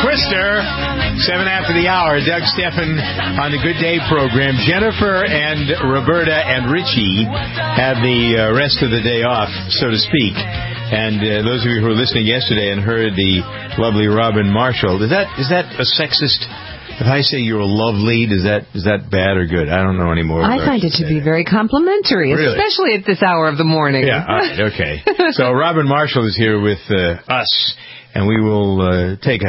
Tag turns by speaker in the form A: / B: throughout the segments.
A: Twister, 7 after the hour. Doug Steffen on the Good Day program. Jennifer and Roberta and Richie have the rest of the day off, so to speak. And those of you who were listening yesterday and heard the lovely Robin Marshall, is that a sexist? If I say you're lovely, is that bad or good? I don't know anymore.
B: I find it to be very complimentary, really? Especially at this hour of the morning.
A: Yeah, all right, okay. So Robin Marshall is here with us, and we will take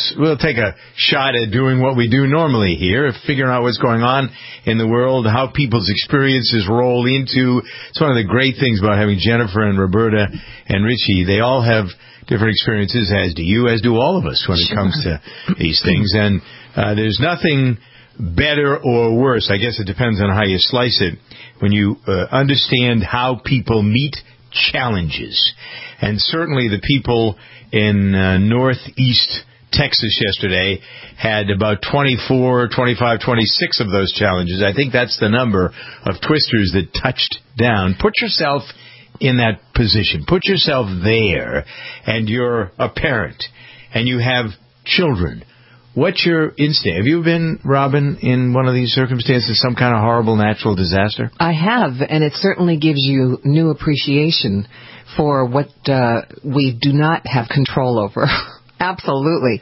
A: a shot at doing what we do normally here, figuring out what's going on in the world, how people's experiences roll into. It's one of the great things about having Jennifer and Roberta and Richie. They all have different experiences, as do all of us when it comes to these things. And there's nothing better or worse, I guess it depends on how you slice it, when you understand how people meet challenges. And certainly the people in northeast Texas yesterday had about 24, 25, 26 of those challenges. I think that's the number of twisters that touched down. Put yourself in that position. Put yourself there, and you're a parent, and you have children. What's your instinct? Have you been, Robin, in one of these circumstances, some kind of horrible natural disaster?
B: I have, and it certainly gives you new appreciation for what we do not have control over. Absolutely.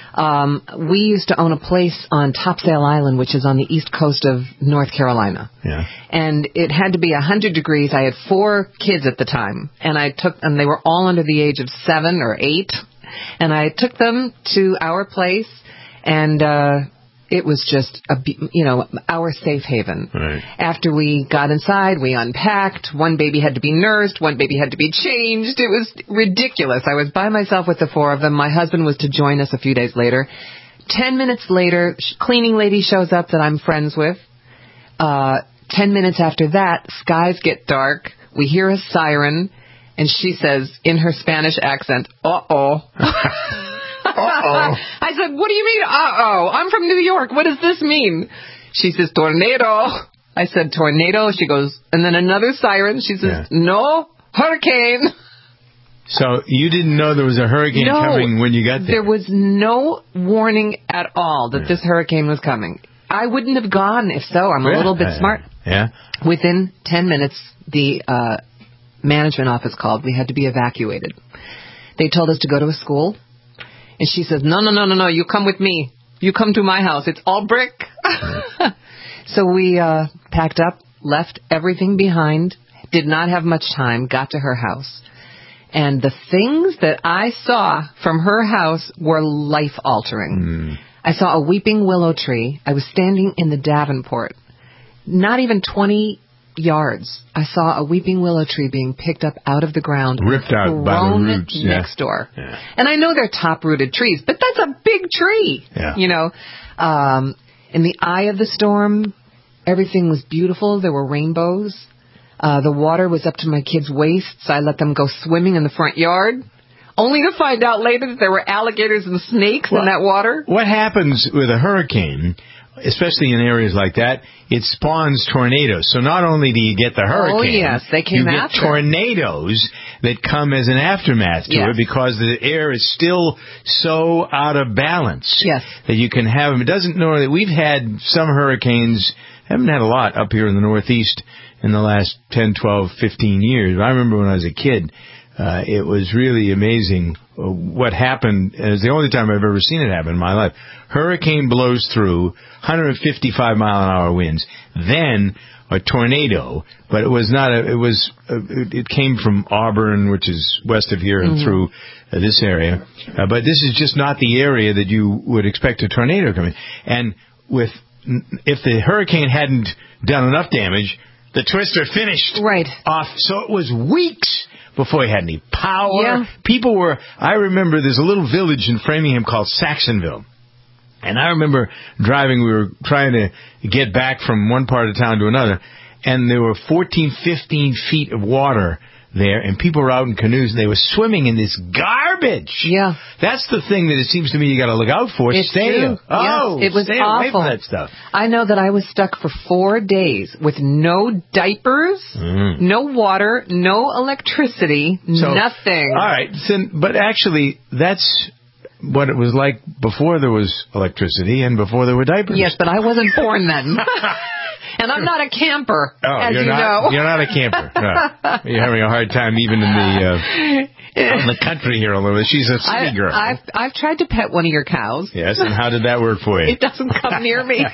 B: We used to own a place on Topsail Island, which is on the east coast of North Carolina.
A: Yeah.
B: And it had to be 100 degrees. I had 4 kids at the time, and they were all under the age of 7 or 8. And I took them to our place, and it was just our safe haven.
A: Right.
B: After we got inside, we unpacked. One baby had to be nursed. One baby had to be changed. It was ridiculous. I was by myself with the 4 of them. My husband was to join us a few days later. 10 minutes later, cleaning lady shows up that I'm friends with. 10 minutes after that, skies get dark. We hear a siren, and she says in her Spanish accent, "Uh-oh."
A: Uh-oh.
B: I said, "What do you mean, uh-oh? I'm from New York. What does this mean?" She says, "Tornado." I said, "Tornado?" She goes, and then another siren. She says, "No, hurricane."
A: So you didn't know there was a hurricane coming when you got there?
B: There was no warning at all that this hurricane was coming. I wouldn't have gone if so. I'm a little bit smart.
A: Yeah.
B: Within 10 minutes, the management office called. We had to be evacuated. They told us to go to a school. And she says, no, you come with me. You come to my house. It's all brick. So we packed up, left everything behind, did not have much time, got to her house. And the things that I saw from her house were life-altering. I saw a weeping willow tree. I was standing in the Davenport. Not even 20 yards. I saw a weeping willow tree being picked up out of the ground.
A: Ripped out by the roots.
B: Next door.
A: Yeah.
B: And I know they're top-rooted trees, but that's a big tree.
A: Yeah.
B: In the eye of the storm, everything was beautiful. There were rainbows. The water was up to my kids' waists. I let them go swimming in the front yard, only to find out later that there were alligators and snakes in that water.
A: What happens with a hurricane, especially in areas like that, it spawns tornadoes. So not only do you get the hurricane,
B: oh, yes, they came
A: you
B: after.
A: get tornadoes that come as an aftermath to it because the air is still so out of balance that you can have them. It doesn't know that we've had some hurricanes, haven't had a lot up here in the Northeast in the last 10, 12, 15 years. I remember when I was a kid, it was really amazing what happened. It's the only time I've ever seen it happen in my life. Hurricane blows through, 155-mile-an-hour winds, then a tornado, but it was not it came from Auburn, which is west of here, and through this area. But this is just not the area that you would expect a tornado coming. And if the hurricane hadn't done enough damage, the twister finished off. So it was weeks before he had any power. Yeah. I remember there's a little village in Framingham called Saxonville. And I remember driving, we were trying to get back from one part of town to another, and there were 14, 15 feet of water there, and people were out in canoes, and they were swimming in this garbage.
B: Yeah.
A: That's the thing that it seems to me you got to look out for. Stay away from that stuff.
B: I know that I was stuck for 4 days with no diapers, no water, no electricity, nothing.
A: All right, but actually, that's what it was like before there was electricity and before there were diapers.
B: Yes, but I wasn't born then. And I'm not a camper, as you know.
A: You're not a camper. No. You're having a hard time even in the country here a little bit. She's a city girl.
B: I've tried to pet one of your cows.
A: Yes, and how did that work for you?
B: It doesn't come near me.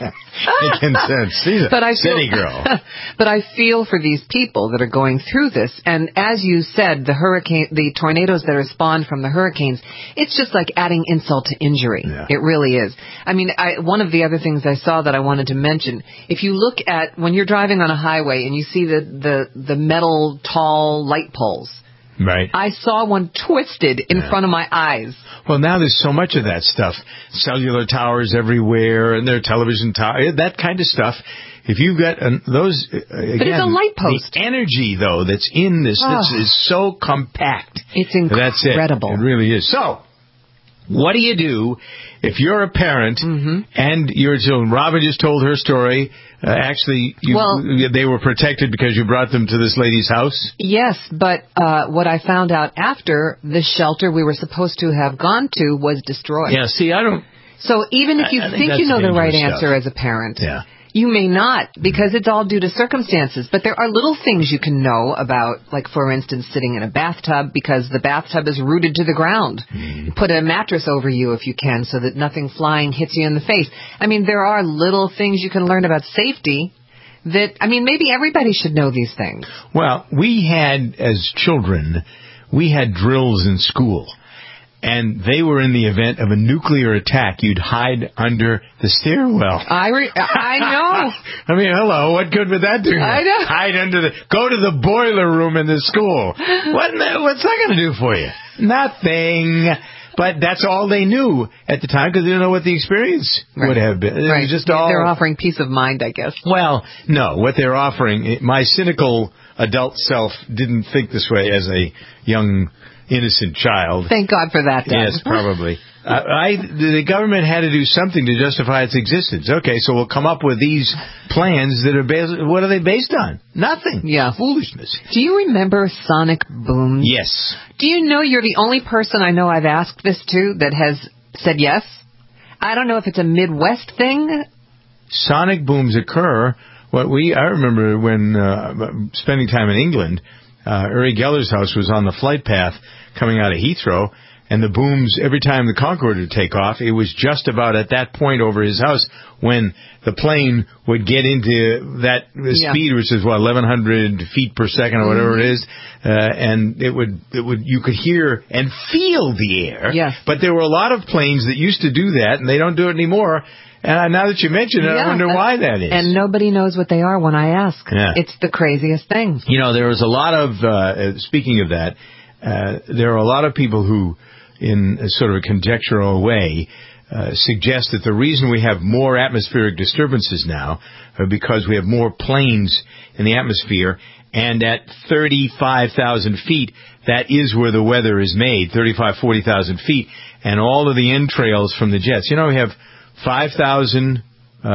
A: Making sense. She's a city girl.
B: But I feel for these people that are going through this. And as you said, the tornadoes that are spawned from the hurricanes, it's just like adding insult to injury. Yeah. It really is. I mean, one of the other things I saw that I wanted to mention, if you look at when you're driving on a highway and you see the metal tall light poles.
A: Right.
B: I saw one twisted in front of my eyes.
A: Well, now there's so much of that stuff. Cellular towers everywhere, and there are television towers, that kind of stuff. If you've got those, again,
B: but it's a light post.
A: The energy, though, that's in this is so compact.
B: It's incredible.
A: That's it. It really is. So, what do you do if you're a parent and your children? Robin just told her story. Actually, they were protected because you brought them to this lady's house?
B: Yes, but what I found out after, the shelter we were supposed to have gone to was destroyed.
A: Yeah, see, I don't...
B: So even if you think you know the right answer as a parent... Yeah. You may not, because it's all due to circumstances. But there are little things you can know about, like, for instance, sitting in a bathtub because the bathtub is rooted to the ground. Put a mattress over you if you can so that nothing flying hits you in the face. I mean, there are little things you can learn about safety that, I mean, maybe everybody should know these things.
A: Well, we had, as children, we had drills in school. And they were in the event of a nuclear attack. You'd hide under the stairwell.
B: I know.
A: I mean, hello, what good would that do?
B: I know.
A: Hide go to the boiler room in the school. What's that going to do for you? Nothing. But that's all they knew at the time because they didn't know what the experience would have been. It was just
B: they're offering peace of mind, I guess.
A: Well, no, what they're offering, my cynical adult self didn't think this way as a young innocent child.
B: Thank God for that, Dad.
A: Yes, probably. The government had to do something to justify its existence. Okay, so we'll come up with these plans that are based... What are they based on? Nothing.
B: Yeah.
A: Foolishness.
B: Do you remember sonic booms?
A: Yes.
B: Do you know you're the only person I know I've asked this to that has said yes? I don't know if it's a Midwest thing.
A: Sonic booms occur. I remember when spending time in England, Uri Geller's house was on the flight path coming out of Heathrow, and the booms, every time the Concorde would take off, it was just about at that point over his house when the plane would get into that speed, which is 1,100 feet per second or whatever it is, and you could hear and feel the air.
B: Yes.
A: But there were a lot of planes that used to do that, and they don't do it anymore. And now that you mention it, I wonder why that is.
B: And nobody knows what they are when I ask.
A: Yeah.
B: It's the craziest thing.
A: You know, there was a lot of, speaking of that, there are a lot of people who, in a sort of a conjectural way, suggest that the reason we have more atmospheric disturbances now are because we have more planes in the atmosphere, and at 35,000 feet, that is where the weather is made, 40,000 feet, and all of the entrails from the jets. You know, we have 5,000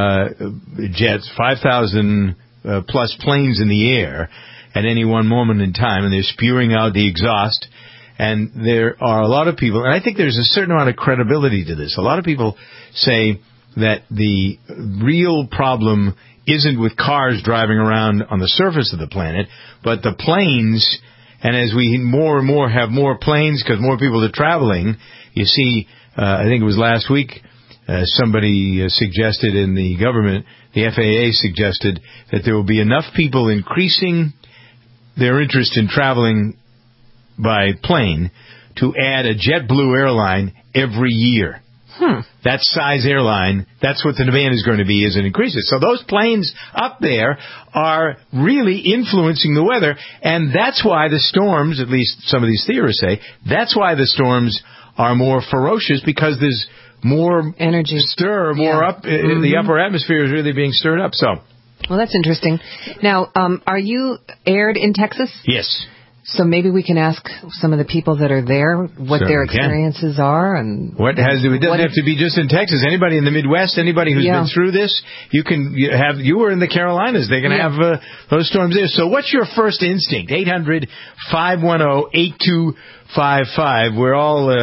A: jets, 5,000 plus planes in the air at any one moment in time, and they're spewing out the exhaust. And there are a lot of people, and I think there's a certain amount of credibility to this. A lot of people say that the real problem isn't with cars driving around on the surface of the planet, but the planes. And as we more and more have more planes because more people are traveling, you see, I think it was last week, somebody suggested in the government, the FAA suggested that there will be enough people increasing their interest in traveling by plane to add a JetBlue airline every year. That size airline, that's what the demand is going to be as it increases. So those planes up there are really influencing the weather, and that's why the storms, at least some of these theorists say, that's why the storms are more ferocious, because there's more
B: energy
A: more up. The upper atmosphere is really being stirred up. So,
B: well, that's interesting. Now, are you aired in Texas?
A: Yes.
B: So maybe we can ask some of the people that are there what their experiences are, and
A: it doesn't have to be just in Texas. Anybody in the Midwest, anybody who's been through this, you were in the Carolinas. They can have those storms there. So what's your first instinct? 800-510-8255. We're all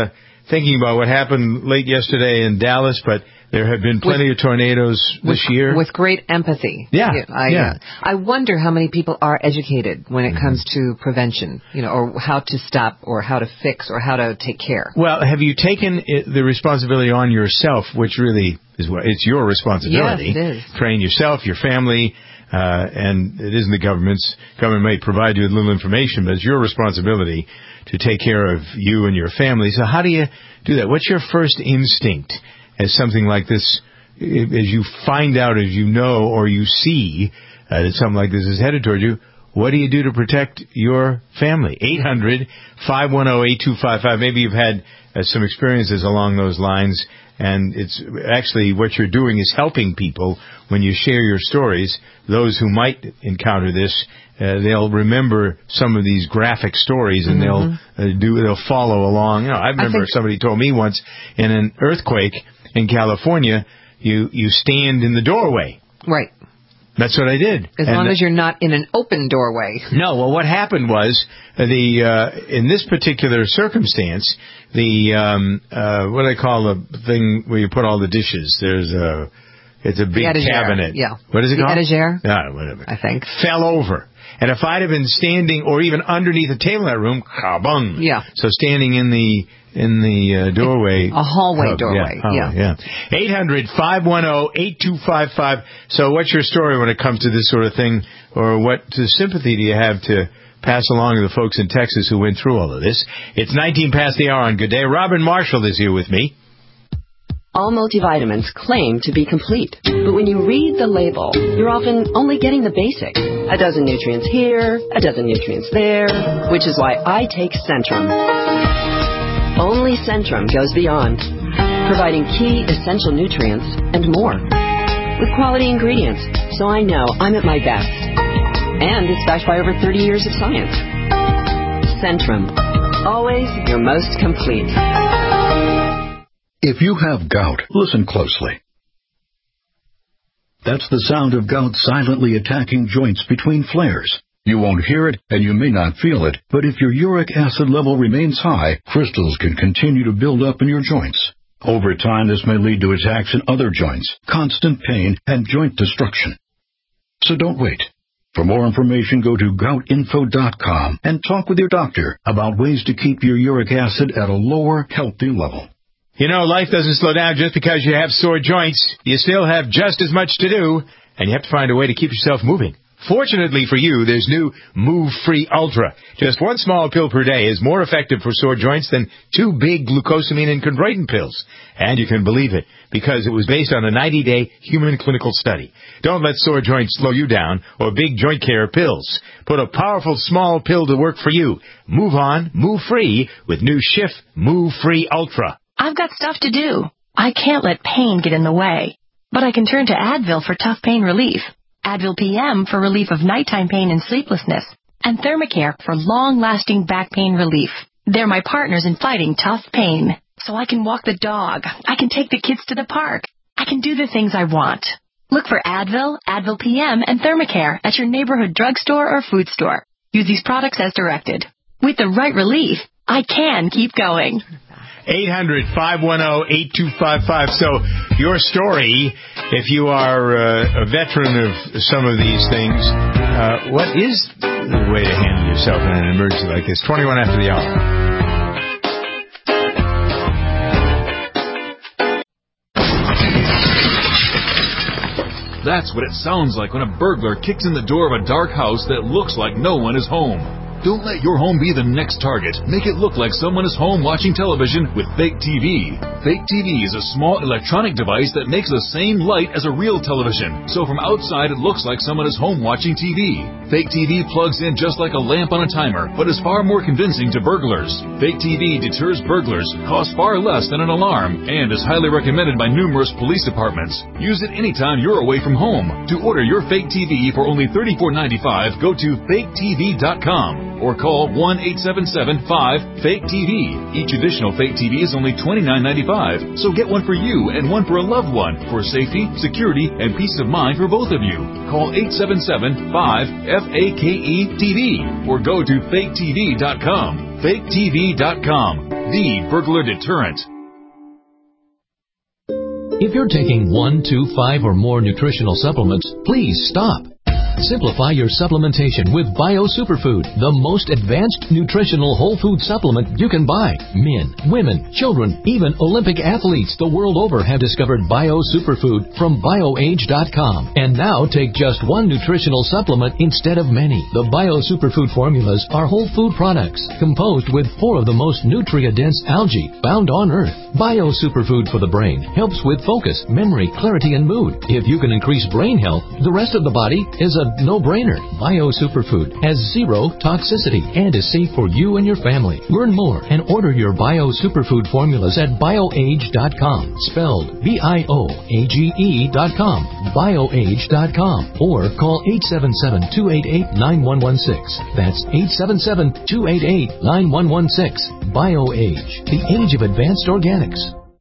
A: thinking about what happened late yesterday in Dallas, but there have been plenty of tornadoes this year.
B: With great empathy.
A: Yeah.
B: I wonder how many people are educated when it comes to prevention, or how to stop or how to fix or how to take care.
A: Well, have you taken the responsibility on yourself, which really is it's your responsibility.
B: Yes, it is.
A: Train yourself, your family, and it isn't the government's. Government may provide you with little information, but it's your responsibility to take care of you and your family. So how do you do that? What's your first instinct as something like this, as you find out, as you know, or you see that something like this is headed toward you? What do you do to protect your family? 800-510-8255. Maybe you've had some experiences along those lines, and it's actually what you're doing is helping people when you share your stories. Those who might encounter this, they'll remember some of these graphic stories, and they'll follow along. I remember somebody told me once in an earthquake in California, you stand in the doorway.
B: Right.
A: That's what I did.
B: As long as you're not in an open doorway.
A: No, well, what happened was, in this particular circumstance, what do they call the thing where you put all the dishes? It's a big cabinet.
B: Yeah.
A: What is it called?
B: The etagere?
A: Yeah, whatever.
B: I think.
A: Fell over. And if I'd have been standing or even underneath the table in that room, kabung.
B: Yeah.
A: So standing in the doorway.
B: A hallway doorway.
A: Yeah. 800-510-8255. So what's your story when it comes to this sort of thing? Or what sympathy do you have to pass along to the folks in Texas who went through all of this? It's 19 past the hour on Good Day. Robin Marshall is here with me.
C: All multivitamins claim to be complete, but when you read the label, you're often only getting the basics. A dozen nutrients here, a dozen nutrients there, which is why I take Centrum. Only Centrum goes beyond, providing key essential nutrients and more, with quality ingredients, so I know I'm at my best. And it's backed by over 30 years of science. Centrum, always your most complete.
D: If you have gout, listen closely. That's the sound of gout silently attacking joints between flares. You won't hear it, and you may not feel it, but if your uric acid level remains high, crystals can continue to build up in your joints. Over time, this may lead to attacks in other joints, constant pain, and joint destruction. So don't wait. For more information, go to goutinfo.com and talk with your doctor about ways to keep your uric acid at a lower, healthy level.
A: Life doesn't slow down just because you have sore joints. You still have just as much to do, and you have to find a way to keep yourself moving. Fortunately for you, there's new Move Free Ultra. Just one small pill per day is more effective for sore joints than 2 big glucosamine and chondroitin pills. And you can believe it, because it was based on a 90-day human clinical study. Don't let sore joints slow you down or big joint care pills. Put a powerful small pill to work for you. Move on, move free with new Schiff Move Free Ultra.
E: I've got stuff to do. I can't let pain get in the way. But I can turn to Advil for tough pain relief, Advil PM for relief of nighttime pain and sleeplessness, and Thermacare for long-lasting back pain relief. They're my partners in fighting tough pain. So I can walk the dog. I can take the kids to the park. I can do the things I want. Look for Advil, Advil PM, and Thermacare at your neighborhood drugstore or food store. Use these products as directed. With the right relief, I can keep going.
A: 800-510-8255. So your story, if you are a veteran of some of these things, what is the way to handle yourself in an emergency like this? 21 after the hour.
F: That's what it sounds like when a burglar kicks in the door of a dark house that looks like no one is home. Don't let your home be the next target. Make it look like someone is home watching television with Fake TV. Fake TV is a small electronic device that makes the same light as a real television. So from outside, it looks like someone is home watching TV. Fake TV plugs in just like a lamp on a timer, but is far more convincing to burglars. Fake TV deters burglars, costs far less than an alarm, and is highly recommended by numerous police departments. Use it anytime you're away from home. To order your Fake TV for only $34.95, go to faketv.com. or call 1-877-5-FAKE-TV. Each additional Fake TV is only $29.95, so get one for you and one for a loved one for safety, security, and peace of mind for both of you. Call 877-5-FAKE-TV or go to faketv.com. faketv.com, the burglar deterrent.
G: If you're taking 1, 2, 5, or more nutritional supplements, please stop. Simplify your supplementation with Bio Superfood, the most advanced nutritional whole food supplement you can buy. Men, women, children, even Olympic athletes the world over have discovered Bio Superfood from BioAge.com. And now take just one nutritional supplement instead of many. The Bio Superfood formulas are whole food products composed with 4 of the most nutrient-dense algae found on Earth. Bio Superfood for the brain helps with focus, memory, clarity, and mood. If you can increase brain health, the rest of the body is a no-brainer. Bio Superfood has 0 toxicity and is safe for you and your family. Learn more and order your Bio Superfood formulas at BioAge.com, spelled BIOAGE.com, BioAge.com, or call 877-288-9116. That's 877-288-9116. BioAge, the age of advanced organics.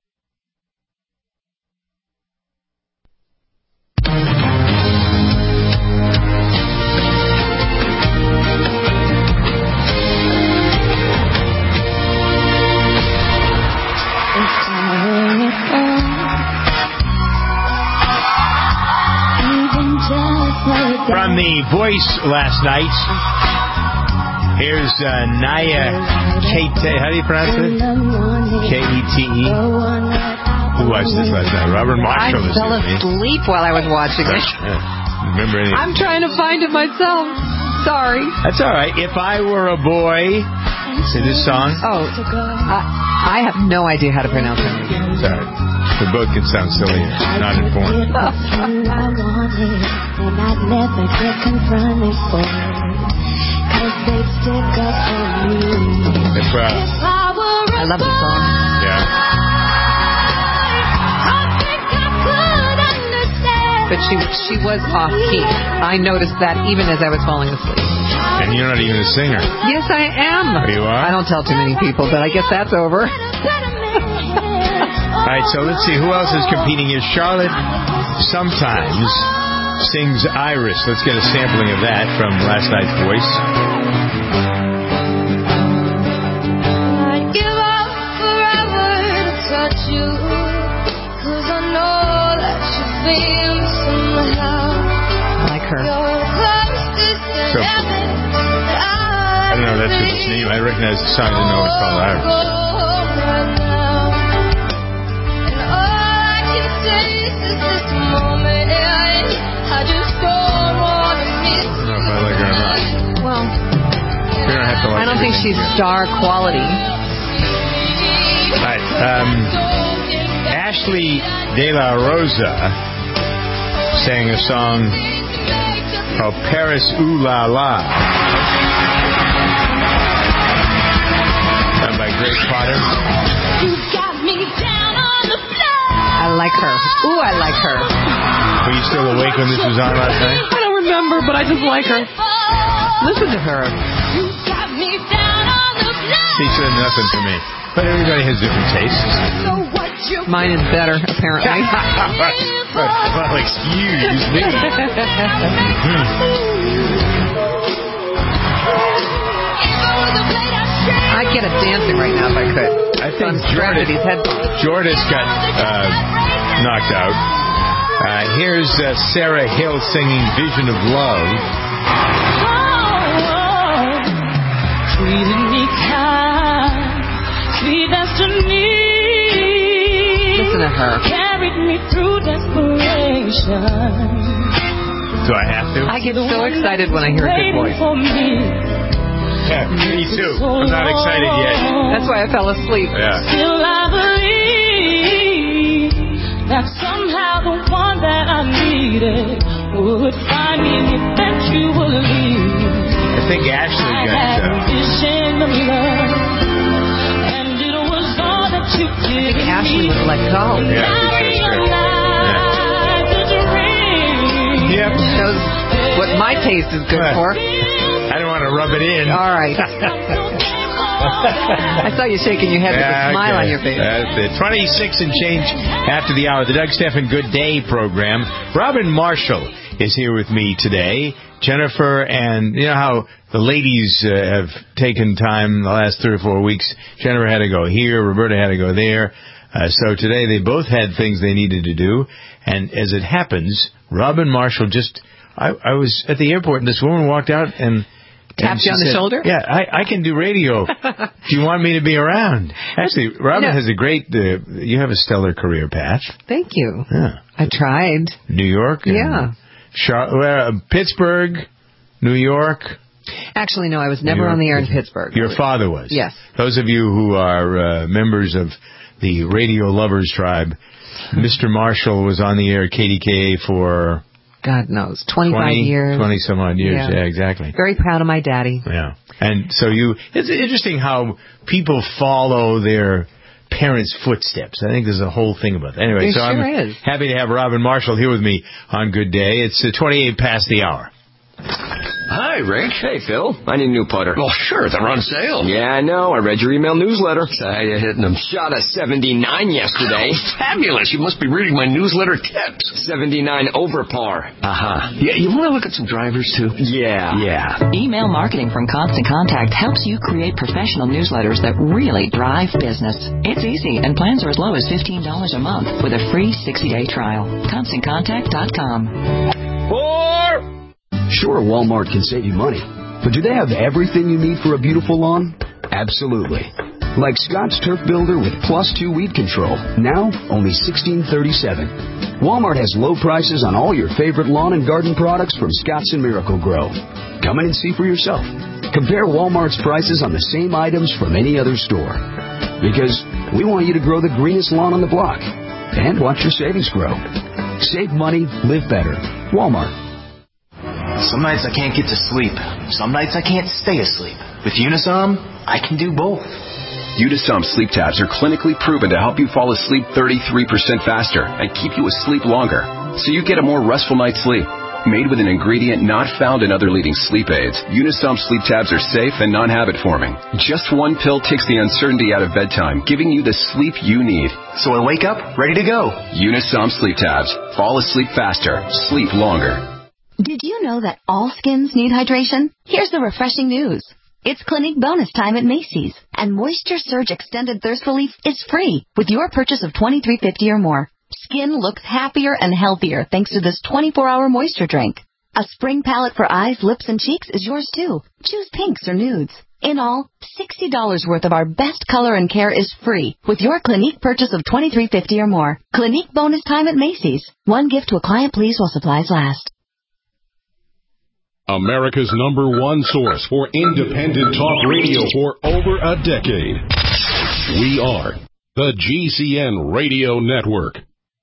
A: From The Voice last night, here's Naya Kete. How do you pronounce it? K-E-T-E. Who watched this last night? Robert Marshall.
B: I fell asleep while I was watching it.
A: Remember anything?
B: I'm trying to find it myself. Sorry.
A: That's all right. If I Were a Boy. See this song?
B: Oh, I have no idea how to pronounce it.
A: Sorry. We both can sound silly and not informed.
H: I
B: love the song.
A: Yeah.
B: But she was off key. I noticed that even as I was falling asleep.
A: And you're not even a singer.
B: Yes, I am.
A: You are?
B: I don't tell too many people, but I guess that's over.
A: All right, so let's see. Who else is competing here? Charlotte sometimes sings Iris. Let's get a sampling of that from last night's Voice.
H: I'd give up forever to touch you, 'cause I know that you feel somehow.
B: I like her.
A: So, I don't know, that's his name. I recognize the song. I didn't know it's called Iris.
B: I don't think she's star quality.
A: Right. Ashley De La Rosa sang a song called Paris Ooh La La. Done by Grace Potter.
B: I like her. Ooh, I like her.
A: Were you still awake when this was on last night?
B: I don't remember, but I just like her. Listen to her.
A: She said nothing to me. But everybody has different tastes.
B: Mine is better, apparently.
A: Well, excuse me.
B: I'd get up dancing right now if I could.
A: I think
B: Jordan
A: got knocked out. Here's Sarah Hill singing Vision of Love.
H: Treated me kind, sweet destiny.
B: Listen to her.
H: Carried me through desperation.
A: Do I have to?
B: I get so excited when I hear a good voice.
A: Yeah, me too. I'm not excited yet.
B: That's why I fell asleep.
A: Yeah.
H: Still I believe that somehow the one that I needed would find me eventually.
A: I think Ashley got
H: vision of love, and it was all that you did.
B: I think Ashley was let go.
A: Yeah,
B: Yep. Shows what my taste is good for.
A: I don't want to rub it in.
B: All right. I saw you shaking your head with a smile on your face.
A: That's it. 26 and change after the hour. The Doug Stephan Good Day program. Robin Marshall is here with me today. Jennifer, and you know how the ladies have taken time the last 3 or 4 weeks. Jennifer had to go here. Roberta had to go there. So today they both had things they needed to do. And as it happens, Robin Marshall I was at the airport and this woman walked out and
B: tapped you on the shoulder?
A: Yeah, I can do radio. Do you want me to be around? Actually, Robin has a great, you have a stellar career path.
B: Thank you.
A: Yeah.
B: I tried.
A: New York?
B: Yeah.
A: Pittsburgh, New York.
B: Actually, no, I was never on the air in Pittsburgh.
A: Your father was?
B: Yes.
A: Those of you who are members of the Radio Lovers Tribe, Mr. Marshall was on the air at KDKA for...
B: God knows, 25 years.
A: 20 some odd years, yeah, exactly.
B: Very proud of my daddy.
A: Yeah. And so it's interesting how people follow their parents' footsteps. I think there's a whole thing about that. Anyway, I'm happy to have Robin Marshall here with me on Good Day. It's 28 past the hour.
I: Hi, Rick. Hey, Phil. I need a new putter.
J: Well, sure. They're on sale.
I: Yeah, I know. I read your email newsletter. So how you hitting them? Shot a 79 yesterday.
J: Oh, fabulous. You must be reading my newsletter tips.
I: 79 over par.
J: Uh-huh. Yeah, you want to look at some drivers, too?
I: Yeah.
K: Email marketing from Constant Contact helps you create professional newsletters that really drive business. It's easy, and plans are as low as $15 a month with a free 60-day trial. ConstantContact.com.
L: Sure, Walmart can save you money, but do they have everything you need for a beautiful lawn? Absolutely. Like Scott's Turf Builder with +2 weed control, now only $16.37. Walmart has low prices on all your favorite lawn and garden products from Scott's and Miracle-Gro. Come in and see for yourself. Compare Walmart's prices on the same items from any other store. Because we want you to grow the greenest lawn on the block and watch your savings grow. Save money, live better. Walmart.
M: Some nights I can't get to sleep. Some nights I can't stay asleep. With Unisom, I can do both.
N: Unisom sleep tabs are clinically proven to help you fall asleep 33% faster and keep you asleep longer, so you get a more restful night's sleep. Made with an ingredient not found in other leading sleep aids, Unisom sleep tabs are safe and non-habit forming. Just one pill takes the uncertainty out of bedtime, giving you the sleep you need.
M: So I wake up ready to go.
N: Unisom sleep tabs. Fall asleep faster. Sleep longer.
O: Did you know that all skins need hydration? Here's the refreshing news. It's Clinique bonus time at Macy's, and Moisture Surge Extended Thirst Relief is free with your purchase of $23.50 or more. Skin looks happier and healthier thanks to this 24-hour moisture drink. A spring palette for eyes, lips, and cheeks is yours too. Choose pinks or nudes. In all, $60 worth of our best color and care is free with your Clinique purchase of $23.50 or more. Clinique bonus time at Macy's. One gift to a client, please, while supplies last.
P: America's #1 source for independent talk radio for over a decade. We are the GCN Radio Network.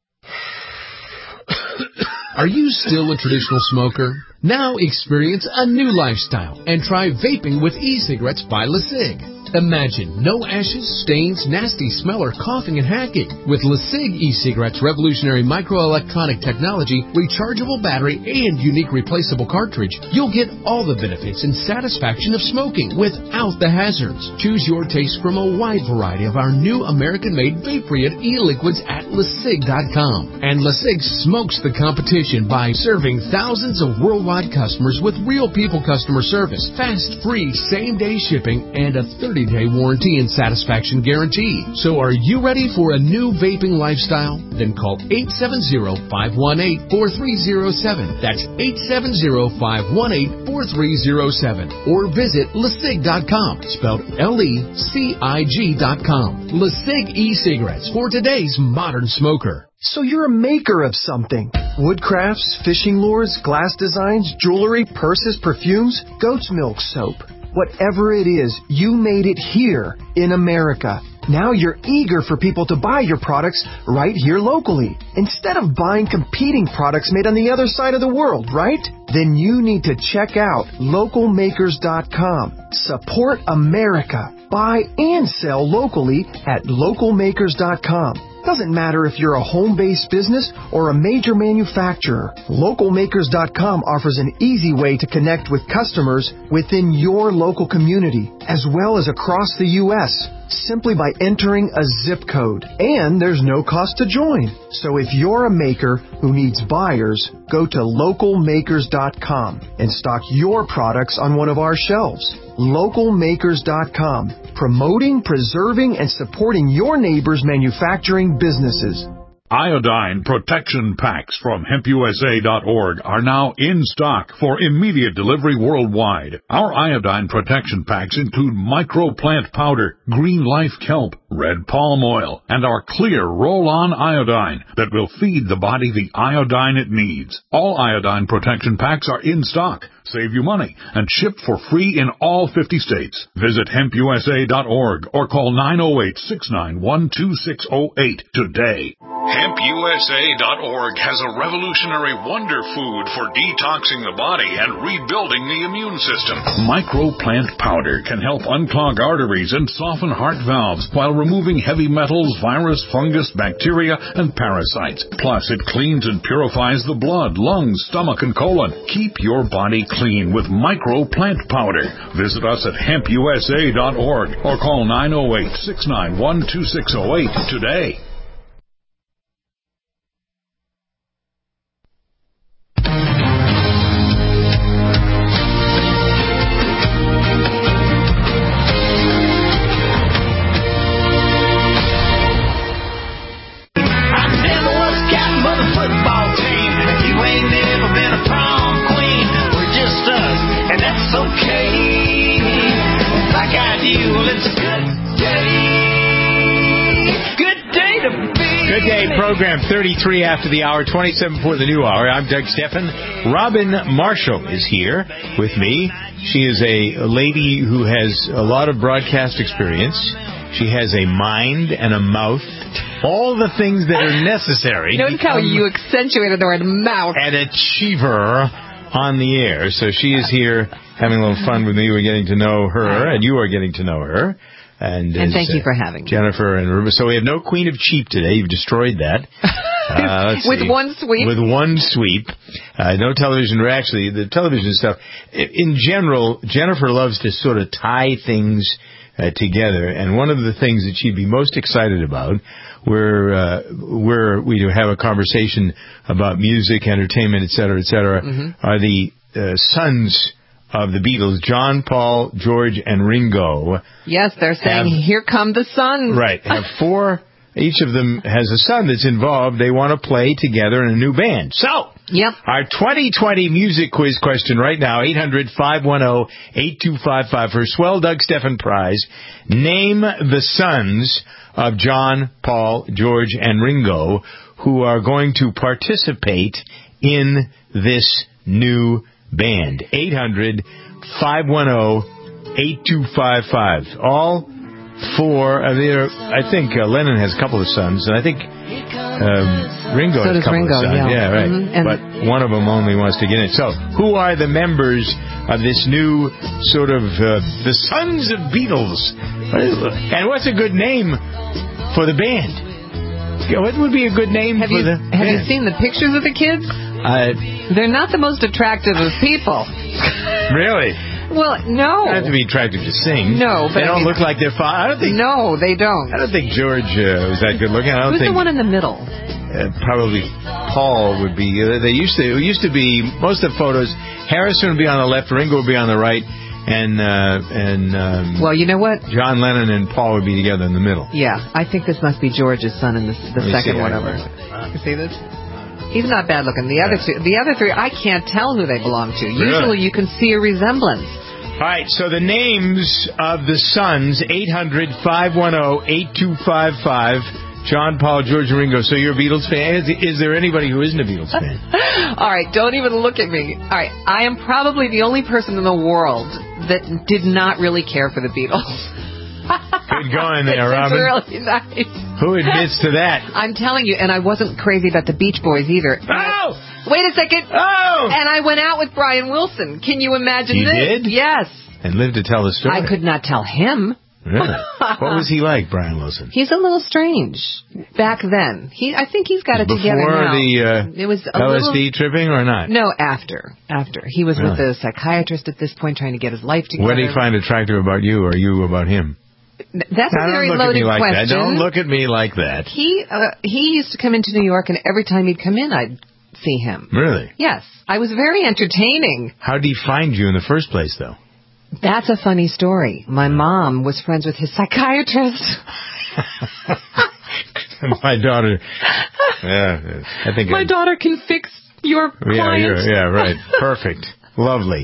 Q: Are you still a traditional smoker? Now experience a new lifestyle and try vaping with e-cigarettes by LeSig. Imagine no ashes, stains, nasty smell, or coughing and hacking. With LeSig e-cigarettes' revolutionary microelectronic technology, rechargeable battery, and unique replaceable cartridge, you'll get all the benefits and satisfaction of smoking without the hazards. Choose your taste from a wide variety of our new American-made vape-free e-liquids at LeSig.com. And LeSig smokes the competition by serving thousands of worldwide customers with real people customer service, fast, free, same-day shipping, and a 30-day warranty and satisfaction guarantee. So are you ready for a new vaping lifestyle? Then call 870-518-4307. That's 870-518-4307. Or visit LeSig.com, spelled LECIG.com. LeSig e-cigarettes for today's modern smoker.
R: So you're a maker of something. Woodcrafts, fishing lures, glass designs, jewelry, purses, perfumes, goat's milk soap. Whatever it is, you made it here in America. Now you're eager for people to buy your products right here locally, instead of buying competing products made on the other side of the world, right? Then you need to check out localmakers.com. Support America. Buy and sell locally at localmakers.com. Doesn't matter if you're a home-based business or a major manufacturer. LocalMakers.com offers an easy way to connect with customers within your local community, as well as across the U.S., simply by entering a zip code. And there's no cost to join. So if you're a maker who needs buyers, go to LocalMakers.com and stock your products on one of our shelves. LocalMakers.com, promoting, preserving, and supporting your neighbors' manufacturing businesses.
S: Iodine protection packs from HempUSA.org are now in stock for immediate delivery worldwide. Our iodine protection packs include microplant powder, green life kelp, red palm oil, and our clear roll-on iodine that will feed the body the iodine it needs. All iodine protection packs are in stock, save you money, and shipped for free in all 50 states. Visit HempUSA.org or call 908-691-2608 today. HempUSA.org has a revolutionary wonder food for detoxing the body and rebuilding the immune system. Microplant powder can help unclog arteries and soften heart valves while removing heavy metals, virus, fungus, bacteria, and parasites. Plus, it cleans and purifies the blood, lungs, stomach, and colon. Keep your body clean with Microplant powder. Visit us at HempUSA.org or call 908-691-2608 today.
A: Program 33 after the hour, 27 before the new hour. I'm Doug Stephan. Robin Marshall is here with me. She is a lady who has a lot of broadcast experience. She has a mind and a mouth, all the things that are necessary.
B: Notice how you accentuated the word mouth.
A: An achiever on the air. So she is here having a little fun with me. We're getting to know her, and you are getting to know her. And
B: thank you for having me.
A: Jennifer and Ruben. So we have no Queen of Cheap today. You've destroyed that.
B: With one sweep?
A: With one sweep. No television. Actually, the television stuff, in general, Jennifer loves to sort of tie things together. And one of the things that she'd be most excited about, where we have a conversation about music, entertainment, et cetera, are the sons of the Beatles, John, Paul, George, and Ringo.
B: Yes, they're saying, here come the sons.
A: Right. Have four. Each of them has a son that's involved. They want to play together in a new band. So, our 2020 music quiz question right now, 800-510-8255 for Swell Doug Stephan Prize. Name the sons of John, Paul, George, and Ringo who are going to participate in this new band. 800-510-8255. All four. I think Lennon has a couple of sons, and I think Ringo has a couple of sons. Yeah, right. Mm-hmm. But one of them only wants to get in. So, who are the members of this new sort of the Sons of Beatles? And what's a good name for the band? What would be a good name for the band?
B: Have you seen the pictures of the kids? They're not the most attractive of people.
A: Really?
B: Well, no.
A: They don't have to be attractive to sing.
B: No, but
A: they don't look like they're fine. I don't think.
B: No, they don't.
A: I don't think George was that good looking.
B: Who's the one in the middle?
A: Probably Paul would be. It used to be most of the photos. Harrison would be on the left, Ringo would be on the right, and
B: well, you know what?
A: John Lennon and Paul would be together in the middle.
B: Yeah, I think this must be George's son in the second one over. You see this? He's not bad looking. The other three, I can't tell who they belong to.
A: Really?
B: Usually you can see a resemblance.
A: All right, so the names of the sons, 800-510-8255, John, Paul, George, and Ringo. So you're a Beatles fan? Is there anybody who isn't a Beatles fan?
B: All right, don't even look at me. All right, I am probably the only person in the world that did not really care for the Beatles.
A: Good going there, Robin.
B: It's really nice.
A: Who admits to that?
B: I'm telling you, and I wasn't crazy about the Beach Boys either.
A: Oh!
B: Wait a second.
A: Oh!
B: And I went out with Brian Wilson. Can you imagine this?
A: You did?
B: Yes.
A: And lived to tell the story.
B: I could not tell him.
A: Really? What was he like, Brian Wilson?
B: He's a little strange back then. I think he's got it together now.
A: Before the
B: it was
A: LSD tripping or not?
B: No, after. He was with a psychiatrist at this point trying to get his life together.
A: What did he find attractive about you or you about him?
B: That's a very loaded question.
A: Don't look at me like that.
B: He used to come into New York, and every time he'd come in, I'd see him.
A: Really?
B: Yes. I was very entertaining.
A: How did he find you in the first place, though?
B: That's a funny story. My mom was friends with his psychiatrist.
A: My daughter... Yeah, I think
B: my daughter can fix your client.
A: Yeah, right. Perfect. Lovely.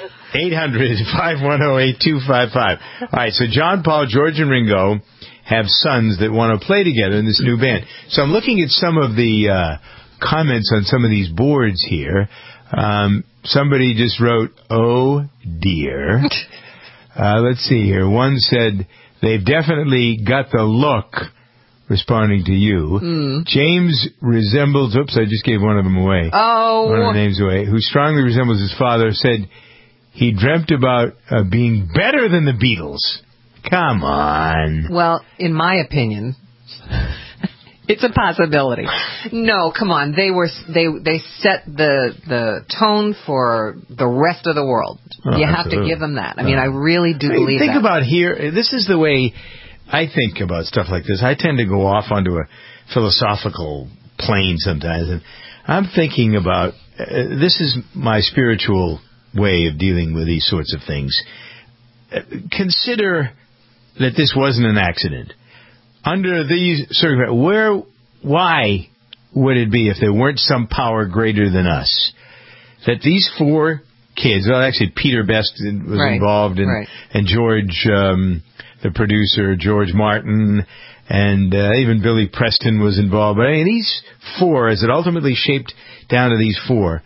A: 800-510-8255. All right, so John, Paul, George, and Ringo have sons that want to play together in this new band. So I'm looking at some of the comments on some of these boards here. Somebody just wrote, "Oh, dear." Let's see here. One said, "They've definitely got the look," responding to you. James resembles... Oops, I just gave one of them away.
B: Oh.
A: One of the names away. Who strongly resembles his father, said he dreamt about being better than the Beatles. Come on.
B: Well, in my opinion... It's a possibility. No, come on. They set the tone for the rest of the world. You have to give them that. I mean, I really do believe that.
A: Think about here. This is the way I think about stuff like this. I tend to go off onto a philosophical plane sometimes, and I'm thinking about this is my spiritual way of dealing with these sorts of things. Consider that this wasn't an accident. Under these circumstances, why would it be if there weren't some power greater than us that these four kids? Well, actually, Peter Best was involved, and George, the producer, George Martin, and even Billy Preston was involved. But I mean, these four, as it ultimately shaped down to these four.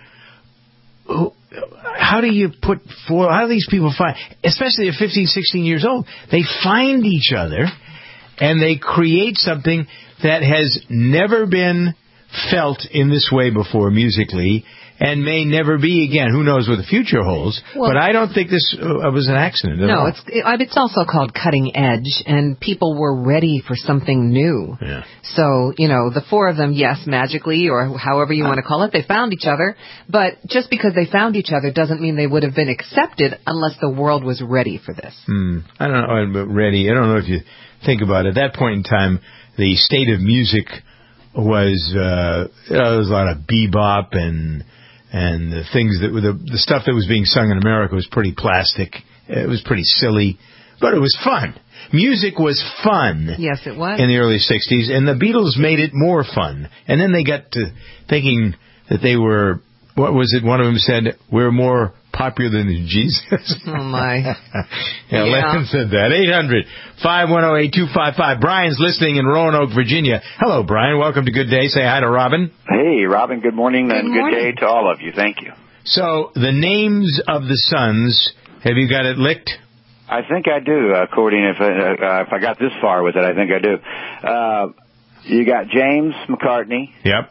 A: How do you put four? How do these people find, especially at 15, 16 years old? They find each other. And they create something that has never been felt in this way before musically and may never be again. Who knows what the future holds. Well, but I don't think this was an accident at all.
B: It's also called cutting edge, and people were ready for something new.
A: Yeah.
B: So, the four of them, yes, magically, or however you want to call it, they found each other. But just because they found each other doesn't mean they would have been accepted unless the world was ready for this.
A: I don't know, but ready. I don't know if you... Think about it. At that point in time, the state of music was there was a lot of bebop and the things that were the stuff that was being sung in America was pretty plastic. It was pretty silly, but it was fun. Music was fun.
B: Yes, it was.
A: In the early 60s, and the Beatles made it more fun. And then they got to thinking that they were, what was it? One of them said, "We're more popular than Jesus."
B: Oh, my.
A: Lennon said that. 800-510-8255. Brian's listening in Roanoke, Virginia. Hello, Brian. Welcome to Good Day. Say hi to Robin.
T: Hey, Robin. Good morning and good day to all of you. Thank you.
A: So, the names of the sons, have you got it licked?
T: I think I do, according if I got this far with it, I think I do. You got James McCartney.
A: Yep.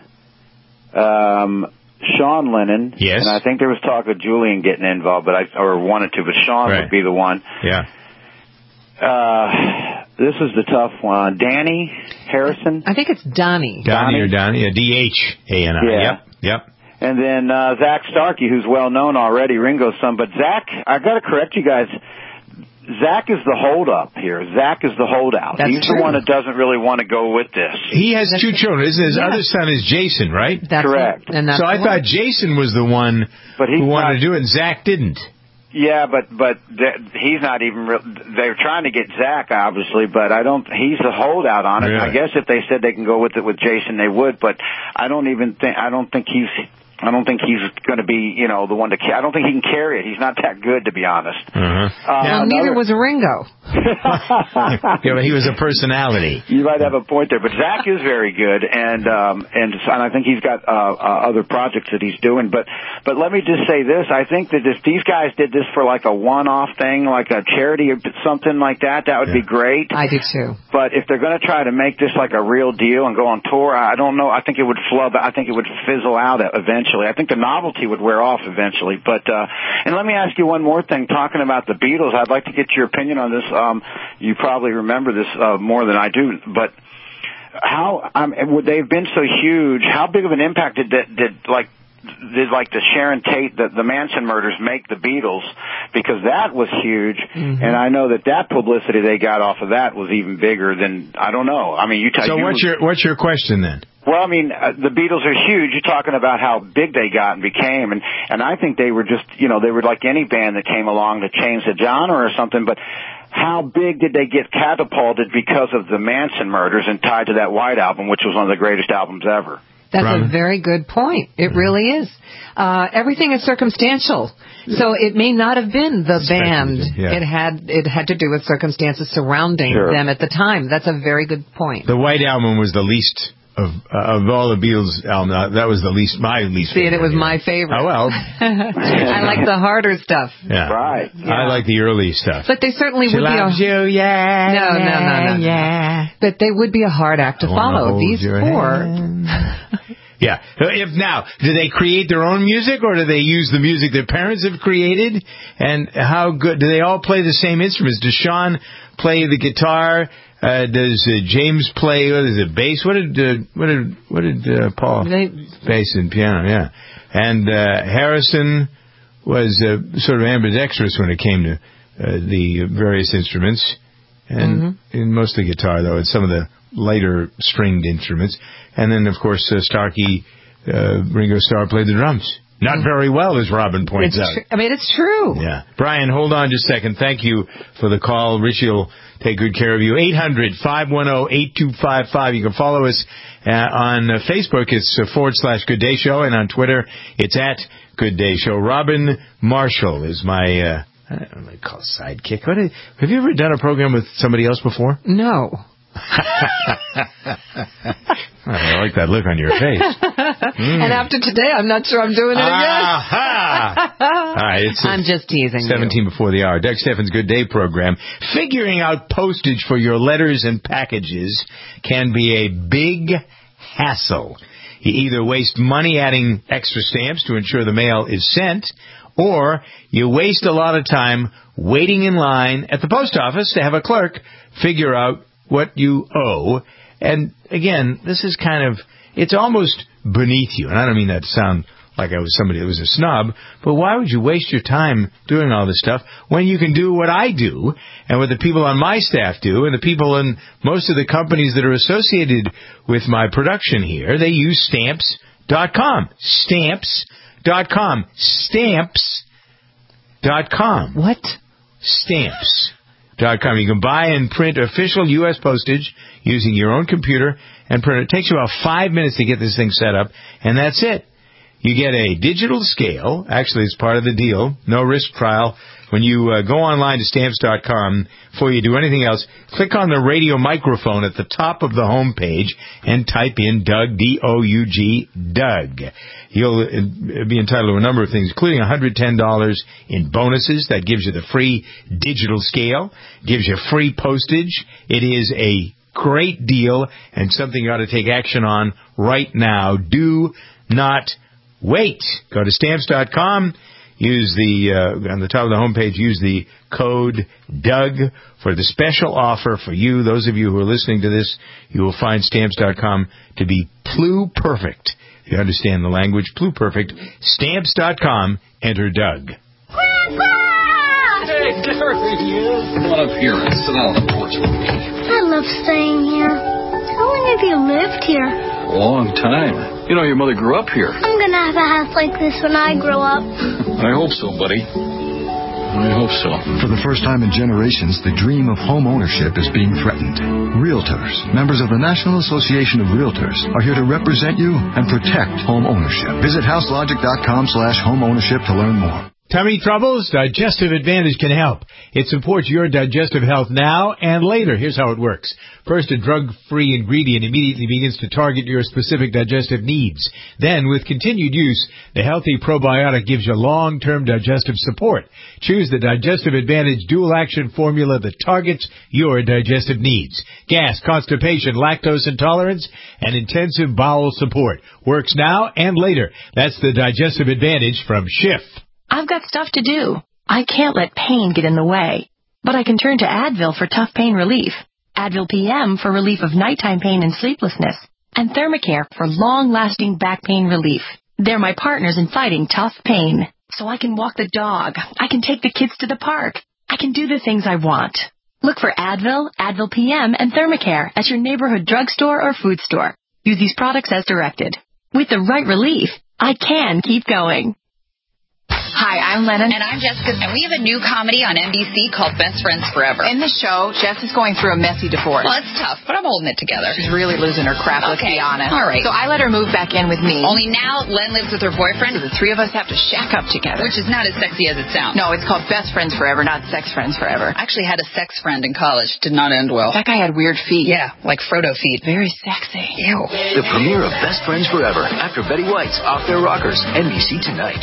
T: Sean Lennon.
A: Yes.
T: And I think there was talk of Julian getting involved, but wanted to, but Sean would be the one.
A: Yeah.
T: This is the tough one. Danny Harrison.
B: I think it's Donnie.
A: Donnie or Donnie. Yeah, D-H-A-N-I.
T: Yeah.
A: Yep.
T: And then Zach Starkey, who's well known already, Ringo's son. But Zach, I got to correct you guys. Zach is the hold-up here. Zach is the holdout. He's the one that doesn't really want to go with this.
A: He has two children. His other son is Jason, right?
T: That's correct.
A: So I thought Jason was the one who wanted to do it, and Zach didn't.
T: Yeah, but he's not even real. They're trying to get Zach, obviously, but he's the holdout on it.
A: Really?
T: I guess if they said they can go with it with Jason, they would, but I don't think he's going to be, the one to. I don't think he can carry it. He's not that good, to be honest.
B: Neither was Ringo.
A: Yeah, but he was a personality.
T: You might have a point there, but Zach is very good, and I think he's got other projects that he's doing. But let me just say this: I think that if these guys did this for like a one-off thing, like a charity or something like that would be great.
B: I do too.
T: But if they're going to try to make this like a real deal and go on tour, I don't know. I think it would flub. I think it would fizzle out eventually. I think the novelty would wear off eventually. But and let me ask you one more thing. Talking about the Beatles, I'd like to get your opinion on this. you probably remember this more than I do, but they've been so huge. How big of an impact did the Sharon Tate, the Manson murders make the Beatles? Because that was huge, and I know that publicity they got off of that was even bigger than, I don't know. I mean,
A: what's your question then?
T: Well, I mean, the Beatles are huge. You're talking about how big they got and became, and I think they were just, they were like any band that came along to change the genre or something, but how big did they get catapulted because of the Manson murders and tied to that White Album, which was one of the greatest albums ever?
B: That's a very good point. It really is. Everything is circumstantial. So it may not have been the band. Yeah. It had to do with circumstances surrounding them at the time. That's a very good point.
A: The White Album was the least of all the Beatles albums. That was my least favorite.
B: It was my favorite.
A: Oh, well.
B: I like the harder stuff.
A: Yeah.
T: Right.
A: Yeah. I like the early stuff.
B: But they certainly
A: would
B: be
A: No.
B: But they would be a hard act to follow. These four.
A: Yeah. Do they create their own music, or do they use the music their parents have created? And how good do they all play the same instruments? Does Sean play the guitar? Does James play? What is it? Bass? What did Paul? Bass and piano. Yeah. And Harrison was sort of ambidextrous when it came to the various instruments, and mostly guitar, though, and some of the lighter stringed instruments. And then, of course, Starkey, Ringo Starr played the drums. Not very well, as Robin points out.
B: It's true.
A: Yeah. Brian, hold on just a second. Thank you for the call. Richie will take good care of you. 800-510-8255. You can follow us on Facebook. It's /Good Day Show. And on Twitter, it's @Good Day Show. Robin Marshall is my, I don't know what I call sidekick. Have you ever done a program with somebody else before?
B: No.
A: I like that look on your face.
B: And after today, I'm not sure I'm doing it again.
A: All right,
B: I'm just teasing
A: 17 before the hour. Doug Steffens' Good Day program. Figuring out postage for your letters and packages can be a big hassle. You either waste money adding extra stamps to ensure the mail is sent, or you waste a lot of time waiting in line at the post office to have a clerk figure out what you owe. And again, this is it's almost beneath you. And I don't mean that to sound like I was somebody that was a snob, but why would you waste your time doing all this stuff when you can do what I do and what the people on my staff do and the people in most of the companies that are associated with my production here? They use Stamps.com. Stamps.com. Stamps.com.
B: What?
A: Stamps.com. You can buy and print official U.S. postage using your own computer and print it. It takes you about 5 minutes to get this thing set up, and that's it. You get a digital scale. Actually, it's part of the deal. No risk trial. When you go online to Stamps.com, before you do anything else, click on the radio microphone at the top of the home page and type in Doug, D-O-U-G, Doug. You'll be entitled to a number of things, including $110 in bonuses. That gives you the free digital scale, gives you free postage. It is a great deal and something you ought to take action on right now. Do not wait. Go to Stamps.com. Use on the top of the homepage, use the code Doug for the special offer for you. Those of you who are listening to this, you will find Stamps.com to be pluperfect. If you understand the language, pluperfect. Stamps.com, enter Doug.
J: Grandpa! Hey, there he is. Come on up here and sit down on the porch with me.
U: I love staying here. How long have you lived here?
J: A long time. You know, your mother grew up here.
U: I'm going to have a house like this when I grow up.
J: I hope so, buddy. I hope so.
D: For the first time in generations, the dream of home ownership is being threatened. Realtors, members of the National Association of Realtors, are here to represent you and protect home ownership. Visit houselogic.com/home ownership to learn more.
A: Tummy troubles? Digestive Advantage can help. It supports your digestive health now and later. Here's how it works. First, a drug-free ingredient immediately begins to target your specific digestive needs. Then, with continued use, the healthy probiotic gives you long-term digestive support. Choose the Digestive Advantage dual-action formula that targets your digestive needs. Gas, constipation, lactose intolerance, and intensive bowel support. Works now and later. That's the Digestive Advantage from Schiff.
E: I've got stuff to do. I can't let pain get in the way. but I can turn to Advil for tough pain relief, Advil PM for relief of nighttime pain and sleeplessness, and Thermacare for long-lasting back pain relief. They're my partners in fighting tough pain. So I can walk the dog, I can take the kids to the park, I can do the things I want. Look for Advil, Advil PM, and Thermacare at your neighborhood drugstore or food store. Use these products as directed. With the right relief, I can keep going.
C: Hi, I'm Lennon. And I'm Jessica. And we have a new comedy on NBC called Best Friends Forever. In the show, Jess is going through a messy divorce. Well, it's tough, but I'm holding it together. She's really losing her crap, let's be honest. All right. So I let her move back in with me. Only now, Len lives with her boyfriend. So the three of us have to shack up together. Which is not as sexy as it sounds. No, it's called Best Friends Forever, not Sex Friends Forever. I actually had a sex friend in college. Did not end well. That guy had weird feet. Yeah, like Frodo feet. Very sexy. Ew.
V: The premiere of Best Friends Forever after Betty White's Off Their Rockers, NBC tonight.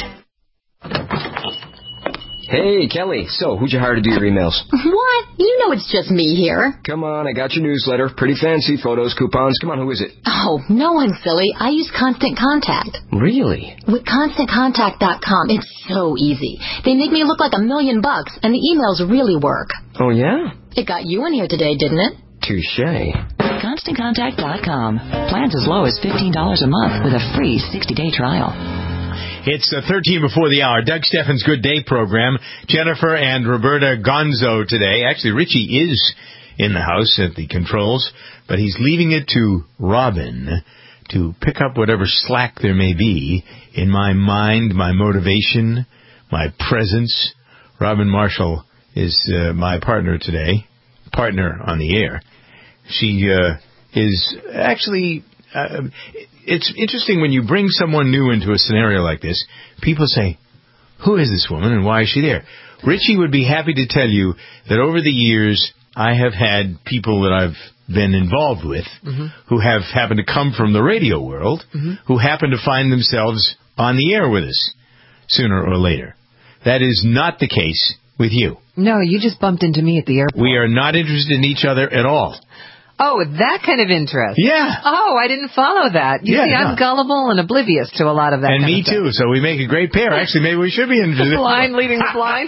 I: Hey, Kelly. So, who'd you hire to do your emails?
U: What? You know it's just me here.
I: Come on, I got your newsletter. Pretty fancy. Photos, coupons. Come on, who is it?
U: Oh, no one, silly. I use Constant Contact.
I: Really?
U: With ConstantContact.com, it's so easy. They make me look like $1 million, and the emails really work.
I: Oh, yeah?
U: It got you in here today, didn't it?
I: Touché.
K: ConstantContact.com. Plans as low as $15 a month with a free 60-day trial.
A: It's 13 before the hour. Doug Steffens' Good Day program. Jennifer and Roberta Gonzo today. Actually, Richie is in the house at the controls, but he's leaving it to Robin to pick up whatever slack there may be in my mind, my motivation, my presence. Robin Marshall is my partner today, partner on the air. She is actually... it's interesting when you bring someone new into a scenario like this. People say, who is this woman and why is she there? Richie would be happy to tell you that over the years, I have had people that I've been involved with who have happened to come from the radio world, who happen to find themselves on the air with us sooner or later. That is not the case with you.
B: No, you just bumped into me at the airport.
A: We are not interested in each other at all.
B: Oh, that kind of interest.
A: Yeah.
B: Oh, I didn't follow that. You see, I'm gullible and oblivious to a lot of that
A: and
B: kind
A: me
B: of stuff.
A: too, so we make a great pair. Actually, maybe we should be interested.
B: Blind leading the blind.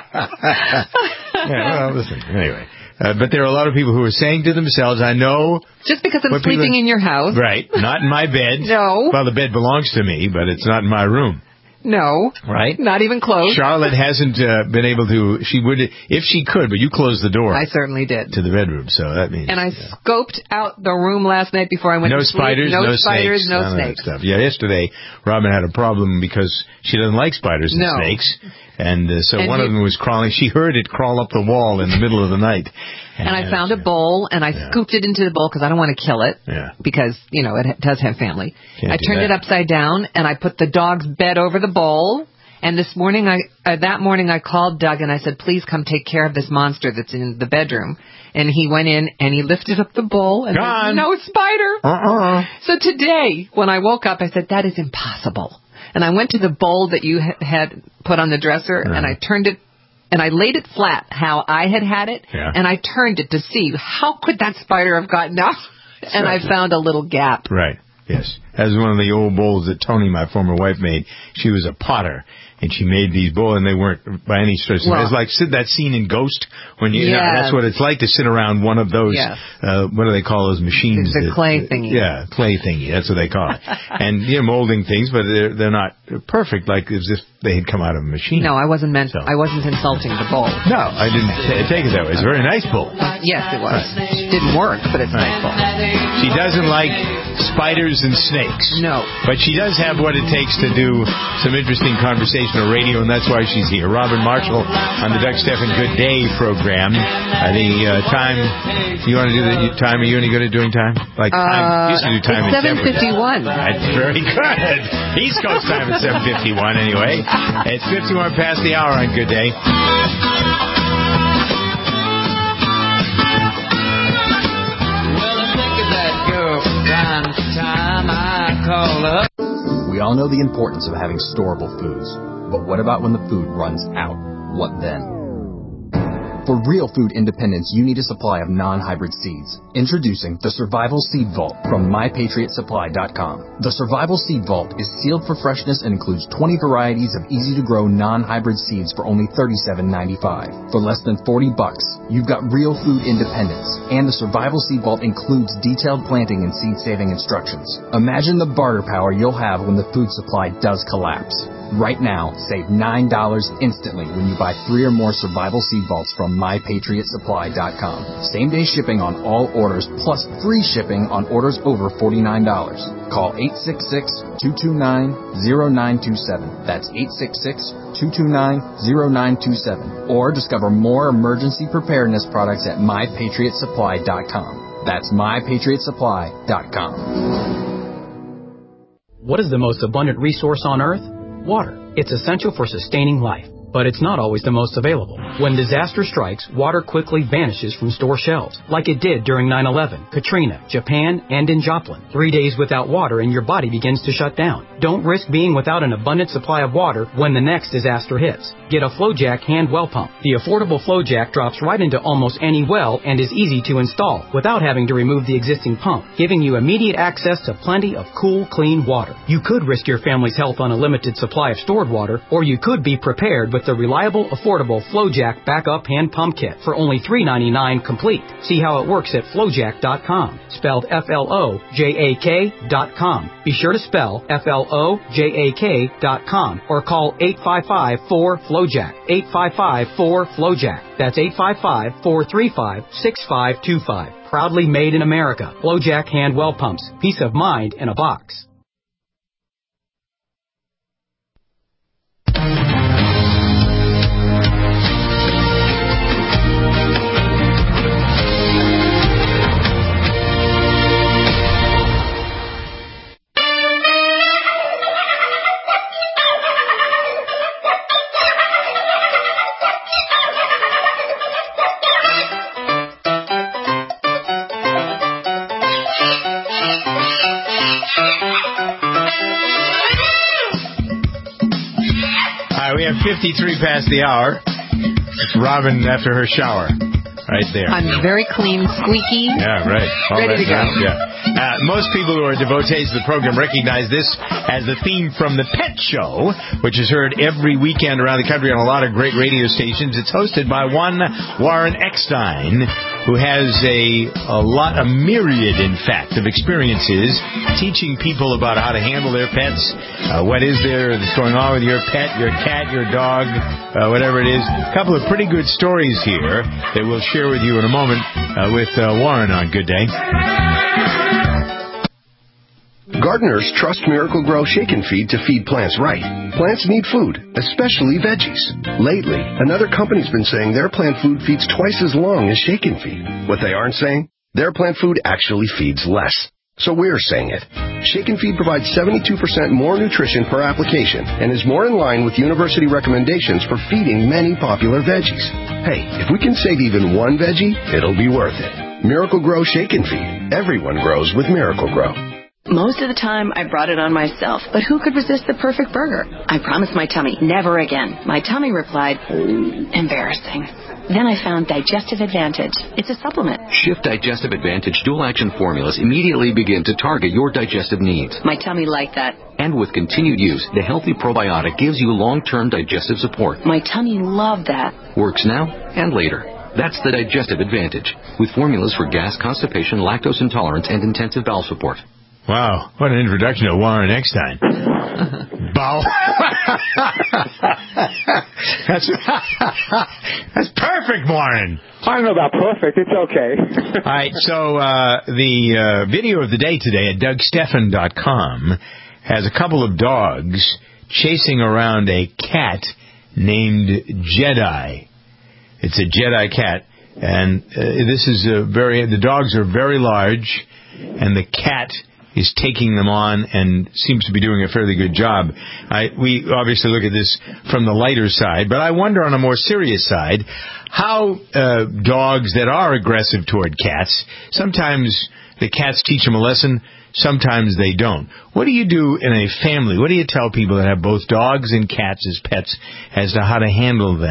A: Yeah, well, listen, anyway. But there are a lot of people who are saying to themselves, I know...
B: Just because I'm sleeping in your house.
A: Right. Not in my bed.
B: No.
A: Well, the bed belongs to me, but it's not in my room.
B: No.
A: Right?
B: Not even close.
A: Charlotte hasn't been able to... She would, if she could, but you closed the door.
B: I certainly did.
A: To the bedroom, so that means...
B: And I scoped out the room last night before I went to sleep. No spiders, no snakes.
A: Stuff. Yeah, yesterday, Robin had a problem because she doesn't like spiders and snakes. And so one of them was crawling. She heard it crawl up the wall in the middle of the night.
B: And I found a bowl, and I scooped it into the bowl because I don't want to kill it.
A: Yeah.
B: Because, you know, it does have family.
A: I
B: turned it upside down, and I put the dog's bed over the bowl. And this morning, that morning, I called Doug, and I said, please come take care of this monster that's in the bedroom. And he went in, and he lifted up the bowl, and there's no spider. So today, when I woke up, I said, that is impossible. And I went to the bowl that you had put on the dresser, and I turned it, and I laid it flat how I had it, and I turned it to see how could that spider have gotten out. And I found a little gap.
A: Right, yes. That was one of the old bowls that Tony, my former wife, made. She was a potter. And she made these bowls, and they weren't by any stretch. Well, it's like that scene in Ghost when you know, that's what it's like to sit around one of those. What do they call those machines?
B: The clay thingy.
A: Yeah, clay thingy. That's what they call it. And molding things, but they're not perfect, like as if they had come out of a machine.
B: No, I wasn't insulting the bowl.
A: No, I didn't take it that way. It's a very nice bowl.
B: Yes, it was. It didn't work, but it's a nice bowl.
A: She doesn't like spiders and snakes.
B: No,
A: but she does have what it takes to do some interesting conversation on radio, and that's why she's here. Robin Marshall on the Doug Steffens Good Day program. The time, you want to do the time? Are you any good at doing time? Like time, used to do time at
B: 7:51.
A: That's very good. East Coast time at 7:51 anyway. It's 51 past the hour on Good Day.
W: Well, I think of that girl from time to time I call up.
X: We all know the importance of having storable foods. But what about when the food runs out? What then? For real food independence, you need a supply of non-hybrid seeds. Introducing the Survival Seed Vault from MyPatriotSupply.com. The Survival Seed Vault is sealed for freshness and includes 20 varieties of easy-to-grow non-hybrid seeds for only $37.95. For less than $40, you've got real food independence. And the Survival Seed Vault includes detailed planting and seed-saving instructions. Imagine the barter power you'll have when the food supply does collapse. Right now, save $9 instantly when you buy 3 or more Survival Seed Vaults from MyPatriotSupply.com. Same-day shipping on all orders, plus free shipping on orders over $49. Call 866-229-0927. That's 866-229-0927. Or discover more emergency preparedness products at MyPatriotSupply.com. That's MyPatriotSupply.com.
F: What is the most abundant resource on Earth? Water. It's essential for sustaining life, but it's not always the most available. When disaster strikes, water quickly vanishes from store shelves, like it did during 9/11, Katrina, Japan, and in Joplin. 3 days without water and your body begins to shut down. Don't risk being without an abundant supply of water when the next disaster hits. Get a FlowJack hand well pump. The affordable FlowJack drops right into almost any well and is easy to install without having to remove the existing pump, giving you immediate access to plenty of cool, clean water. You could risk your family's health on a limited supply of stored water, or you could be prepared with the reliable, affordable FlowJack Backup Hand Pump Kit for only $3.99 complete. See how it works at FlowJack.com, spelled FLOJAK.com. Be sure to spell FLOJAK.com or call 855-4FLOJACK, 855-4FLOJACK. That's 855-435-6525. Proudly made in America. FlowJack Hand Well Pumps. Peace of mind in a box.
A: We have 53 past the hour. Robin after her shower. Right there.
B: I'm very clean, squeaky.
A: Yeah, right.
B: Ready to go.
A: Yeah. Most people who are devotees of the program recognize this as the theme from The Pet Show, which is heard every weekend around the country on a lot of great radio stations. It's hosted by one Warren Eckstein, who has a myriad, in fact, of experiences teaching people about how to handle their pets, what is there that's going on with your pet, your cat, your dog, whatever it is. A couple of pretty good stories here that we'll share with you in a moment with Warren on Good Day.
G: Gardeners trust Miracle-Gro Shake and Feed to feed plants right. Plants need food, especially veggies. Lately, another company's been saying their plant food feeds twice as long as Shake and Feed. What they aren't saying? Their plant food actually feeds less. So we're saying it. Shake and Feed provides 72% more nutrition per application and is more in line with university recommendations for feeding many popular veggies. Hey, if we can save even one veggie, it'll be worth it. Miracle-Gro Shake and Feed. Everyone grows with Miracle-Gro.
E: Most of the time, I brought it on myself, but who could resist the perfect burger? I promised my tummy, never again. My tummy replied, embarrassing. Then I found Digestive Advantage. It's a supplement.
H: Shift Digestive Advantage dual-action formulas immediately begin to target your digestive needs.
E: My tummy liked that.
H: And with continued use, the Healthy Probiotic gives you long-term digestive support.
E: My tummy loved that.
H: Works now and later. That's the Digestive Advantage, with formulas for gas, constipation, lactose intolerance, and intensive bowel support.
A: Wow, what an introduction to Warren Eckstein. Bow. That's perfect, Warren.
L: I don't know about perfect. It's okay.
A: All right, so the video of the day today at DougStephan.com has a couple of dogs chasing around a cat named Jedi. It's a Jedi cat, and this is the dogs are very large, and the cat is taking them on and seems to be doing a fairly good job. We obviously look at this from the lighter side, but I wonder on a more serious side how dogs that are aggressive toward cats, sometimes the cats teach them a lesson, sometimes they don't. What do you do in a family? What do you tell people that have both dogs and cats as pets as to how to handle them?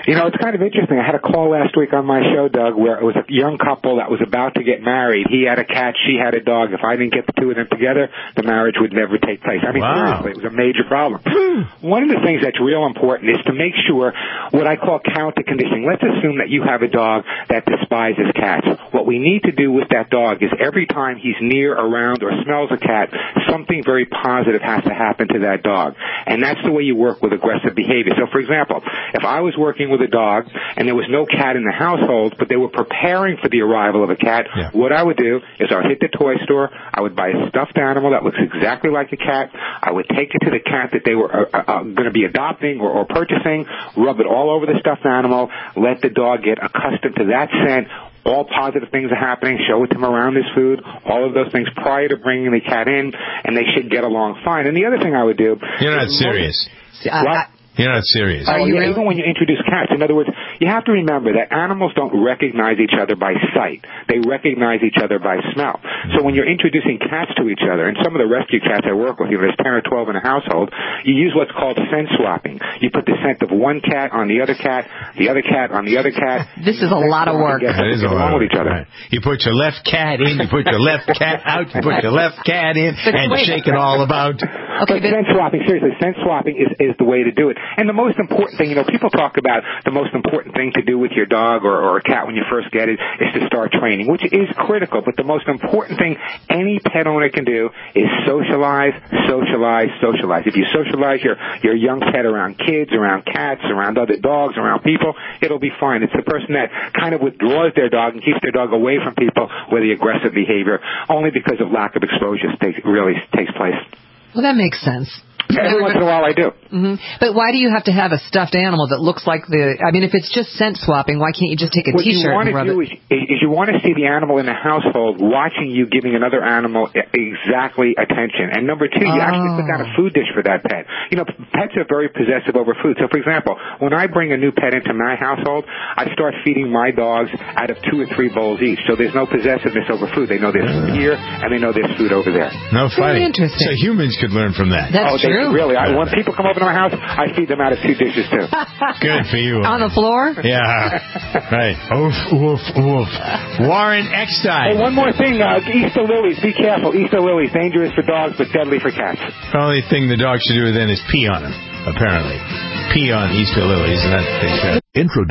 L: You know, it's kind of interesting. I had a call last week on my show, Doug, where it was a young couple that was about to get married. He had a cat, she had a dog. If I didn't get the two of them together, the marriage would never take place. I mean, seriously, it was a major problem. One of the things that's real important is to make sure what I call counter conditioning. Let's assume that you have a dog that despises cats. What we need to do with that dog is every time he's near, around, or smells a cat, something very positive has to happen to that dog. And that's the way you work with aggressive behavior. So, for example, if I was working with a dog and there was no cat in the household, but they were preparing for the arrival of a cat, what I would do is I would hit the toy store, I would buy a stuffed animal that looks exactly like a cat, I would take it to the cat that they were going to be adopting or purchasing, rub it all over the stuffed animal, let the dog get accustomed to that scent. All positive things are happening. Show it to him around his food. All of those things prior to bringing the cat in, and they should get along fine. And the other thing I would do...
A: You're not serious.
L: What?
A: You're not serious.
L: Even when you introduce cats. In other words, you have to remember that animals don't recognize each other by sight. They recognize each other by smell. So when you're introducing cats to each other, and some of the rescue cats I work with, there's 10 or 12 in a household, you use what's called scent swapping. You put the scent of one cat on the other cat, the other cat on the other cat.
B: This is a lot of work.
A: That is a lot of work. Right. You put your left cat in, you put your left cat out, you put your left cat in, and shake it all about.
L: Okay, but scent swapping, seriously, scent swapping is the way to do it. And the most important thing, people talk about the most important thing to do with your dog or a cat when you first get it is to start training, which is critical. But the most important thing any pet owner can do is socialize, socialize, socialize. If you socialize your young pet around kids, around cats, around other dogs, around people, it'll be fine. It's the person that kind of withdraws their dog and keeps their dog away from people where the aggressive behavior, only because of lack of exposure, really takes place.
B: Well, that makes sense.
L: Every once in a while I do.
B: Mm-hmm. But why do you have to have a stuffed animal that looks like if it's just scent swapping, why can't you just take a T-shirt and rub it?
L: What you want to do is you want to see the animal in the household watching you giving another animal exactly attention. And number two, you actually put down a food dish for that pet. Pets are very possessive over food. So, for example, when I bring a new pet into my household, I start feeding my dogs out of 2 or 3 bowls each. So there's no possessiveness over food. They know there's food here, and they know there's food over there.
A: No funny.
B: Very interesting.
A: So humans could learn from that.
B: That's true.
L: Really, when people come over to my house, I feed them out of 2 dishes too.
A: Good for you.
B: On the floor?
A: Yeah. Right. Oof, oof, oof. Warren Eckstein.
L: Hey, one more thing. Easter lilies. Be careful. Easter lilies. Dangerous for dogs, but deadly for cats.
A: The only thing the dog should do then is pee on them, apparently. Pee on Easter lilies, and that thing's